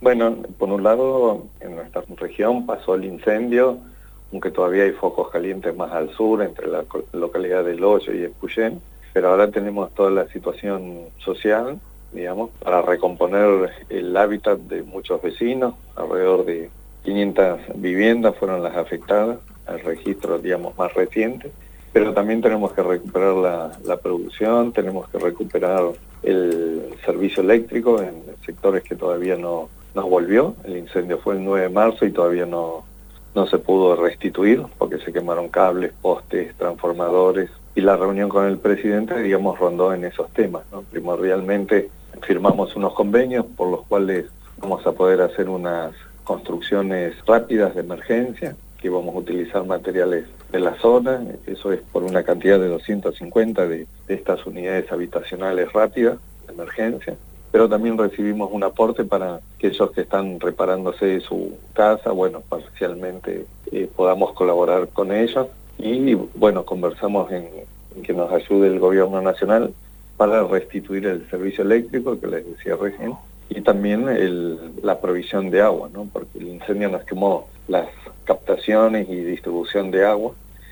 Bueno, por un lado, en nuestra región pasó el incendio, aunque todavía hay focos calientes más al sur, entre la localidad de El Hoyo y Epuyén, pero ahora tenemos toda la situación social, digamos, para recomponer el hábitat de muchos vecinos. Alrededor de 500 viviendas fueron las afectadas, el registro, digamos, más reciente, pero también tenemos que recuperar la producción, tenemos que recuperar el servicio eléctrico en sectores que todavía no volvió. El incendio fue el 9 de marzo y todavía no se pudo restituir porque se quemaron cables, postes, transformadores, y la reunión con el presidente, digamos, rondó en esos temas, ¿no? Primordialmente firmamos unos convenios por los cuales vamos a poder hacer unas construcciones rápidas de emergencia, que vamos a utilizar materiales de la zona. Eso es por una cantidad de 250 de estas unidades habitacionales rápidas de emergencia. Pero también recibimos un aporte para aquellos que están reparándose su casa, bueno, parcialmente podamos colaborar con ellos. Y bueno, conversamos en que nos ayude el gobierno nacional para restituir el servicio eléctrico, que les decía recién, y también la provisión de agua, ¿no? Porque el incendio nos quemó las captaciones y distribución de agua,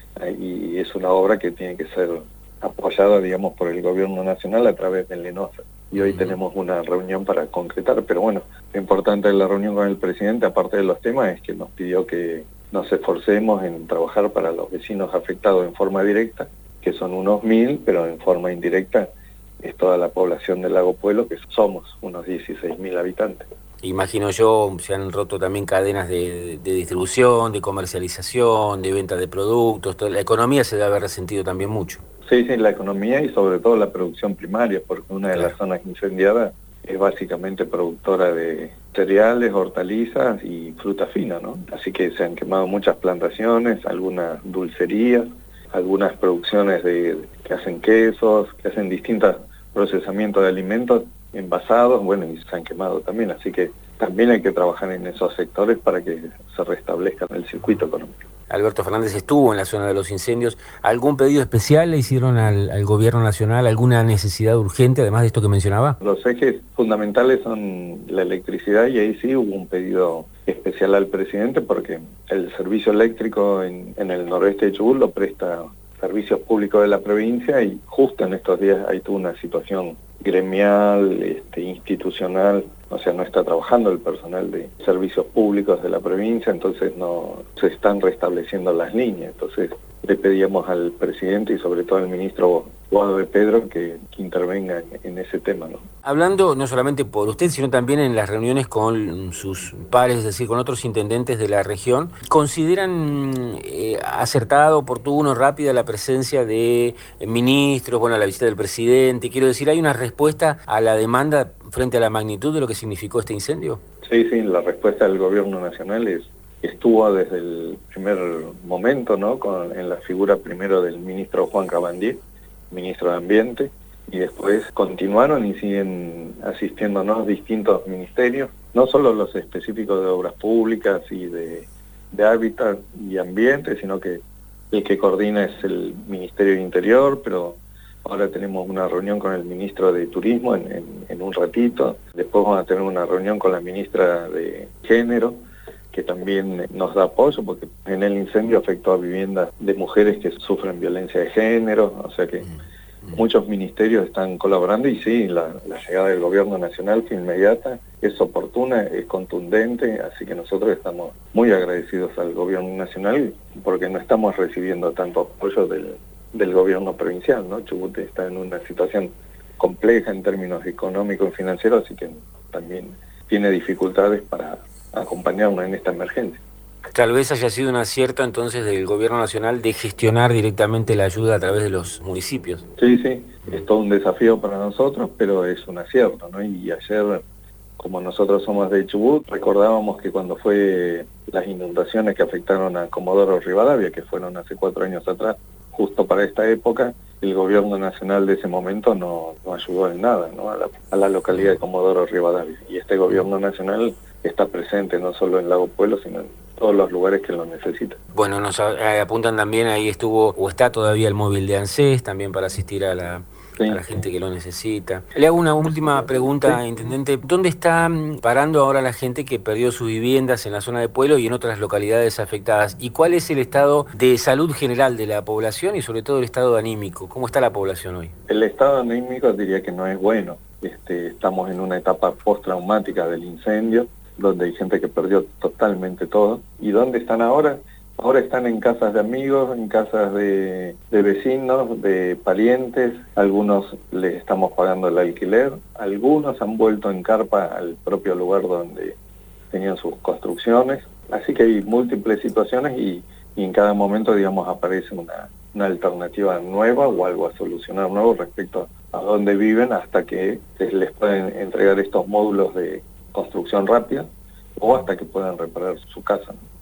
y es una obra que tiene que ser apoyada, digamos, por el gobierno nacional a través del ENOSA. Y hoy tenemos una reunión para concretar, pero bueno, lo importante de la reunión con el presidente, aparte de los temas, es que nos pidió que nos esforcemos en trabajar para los vecinos afectados en forma directa, que son unos 1000, pero en forma indirecta es toda la población del Lago Puelo, que somos unos 16.000 habitantes. Imagino yo, se han roto también cadenas de distribución, de comercialización, de venta de productos, la economía se debe haber resentido también mucho. Sí, la economía y sobre todo la producción primaria, porque una de las zonas incendiadas es básicamente productora de cereales, hortalizas y fruta fina, ¿no? Así que se han quemado muchas plantaciones, algunas dulcerías, algunas producciones que hacen quesos, que hacen distintos procesamientos de alimentos envasados, bueno, y se han quemado también, así que también hay que trabajar en esos sectores para que se restablezca el circuito económico. Alberto Fernández estuvo en la zona de los incendios. ¿Algún pedido especial le hicieron al gobierno nacional? ¿Alguna necesidad urgente, además de esto que mencionaba? Los ejes fundamentales son la electricidad, y ahí sí hubo un pedido especial al presidente porque el servicio eléctrico en el noroeste de Chubut lo presta Servicios Públicos de la provincia, y justo en estos días hay toda una situación gremial, institucional, o sea, no está trabajando el personal de servicios públicos de la provincia, entonces no se están restableciendo las líneas. Entonces le pedíamos al presidente y sobre todo al ministro Guado de Pedro que intervenga en ese tema, ¿no? Hablando no solamente por usted, sino también en las reuniones con sus pares, es decir, con otros intendentes de la región, ¿consideran acertado, oportuno, rápida la presencia de ministros, bueno, la visita del presidente? Quiero decir, ¿hay una respuesta a la demanda frente a la magnitud de lo que significó este incendio? Sí, la respuesta del gobierno nacional estuvo desde el primer momento, ¿no? En la figura primero del ministro Juan Cabandier, ministro de Ambiente, y después continuaron y siguen asistiéndonos distintos ministerios, no solo los específicos de obras públicas y de hábitat y ambiente, sino que el que coordina es el Ministerio de Interior, pero ahora tenemos una reunión con el ministro de Turismo en un ratito. Después vamos a tener una reunión con la ministra de Género, que también nos da apoyo, porque en el incendio afectó a viviendas de mujeres que sufren violencia de género, o sea que muchos ministerios están colaborando, y sí, la llegada del gobierno nacional fue inmediata, es oportuna, es contundente, así que nosotros estamos muy agradecidos al gobierno nacional porque no estamos recibiendo tanto apoyo del gobierno provincial, ¿no? Chubut está en una situación compleja en términos económicos y financieros, así que también tiene dificultades para acompañarnos en esta emergencia. Tal vez haya sido un acierto entonces del gobierno nacional de gestionar directamente la ayuda a través de los municipios. Sí, es todo un desafío para nosotros, pero es un acierto, ¿no? Y ayer, como nosotros somos de Chubut, recordábamos que cuando fue las inundaciones que afectaron a Comodoro Rivadavia, que fueron hace 4 años atrás, justo para esta época, el gobierno nacional de ese momento no ayudó en nada, ¿no? a la localidad de Comodoro Rivadavia. Y este gobierno nacional está presente no solo en Lago Puelo, sino en todos los lugares que lo necesitan. Bueno, nos apuntan también, ahí estuvo o está todavía el móvil de ANSES también para asistir a Sí. a la gente que lo necesita. Le hago una última pregunta, Intendente. ¿Dónde está parando ahora la gente que perdió sus viviendas en la zona de Pueblo y en otras localidades afectadas? ¿Y cuál es el estado de salud general de la población y sobre todo el estado anímico? ¿Cómo está la población hoy? El estado anímico diría que no es bueno. Estamos en una etapa postraumática del incendio, donde hay gente que perdió totalmente todo. ¿Y dónde están ahora? Ahora están en casas de amigos, en casas de vecinos, de parientes. Algunos les estamos pagando el alquiler. Algunos han vuelto en carpa al propio lugar donde tenían sus construcciones. Así que hay múltiples situaciones y en cada momento, digamos, aparece una alternativa nueva o algo a solucionar nuevo respecto a dónde viven hasta que les pueden entregar estos módulos de construcción rápida o hasta que puedan reparar su casa.